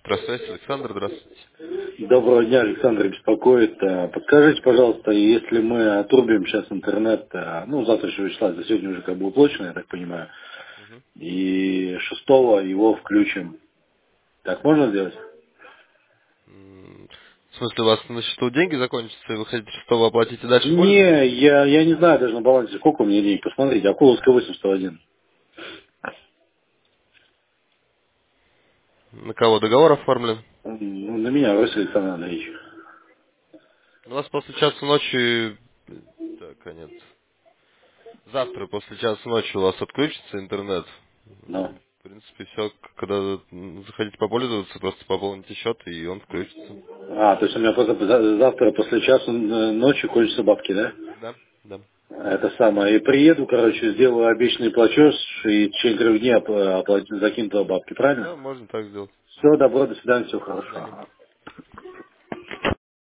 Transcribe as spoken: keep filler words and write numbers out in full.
Здравствуйте, Александр, здравствуйте. Доброго дня, Александр беспокоит. Э, Подскажите, пожалуйста, если мы отрубим сейчас интернет, э, ну, завтрашнего числа, за сегодня уже как бы уплочено, я так понимаю, Мгм. и шестого его включим, так можно сделать? М, В смысле, у вас на счету деньги закончатся, и вы хотите шестого оплатить и дальше пользоваться? Не, я, я не знаю даже на балансе, сколько у меня денег. Посмотрите, Акуловская восемь сто один. На кого договор оформлен? Ну, на меня, Василий Александр Андреевич. У вас после часа ночи... Так, а нет. Завтра после часа ночи у вас отключится интернет. Ну. М, В принципе, все, когда м, захотите попользоваться, просто пополните счет, и он включится. А, то есть у меня просто за- завтра после часа э, ночи кончатся бабки, да? Да, да. Это самое. И приеду, короче, сделаю обещанный платеж, и в течение трех дней опла- оплатить, закину туда бабки, правильно? Да, можно так сделать. Все, добро, до свидания, все До хорошо. свидания.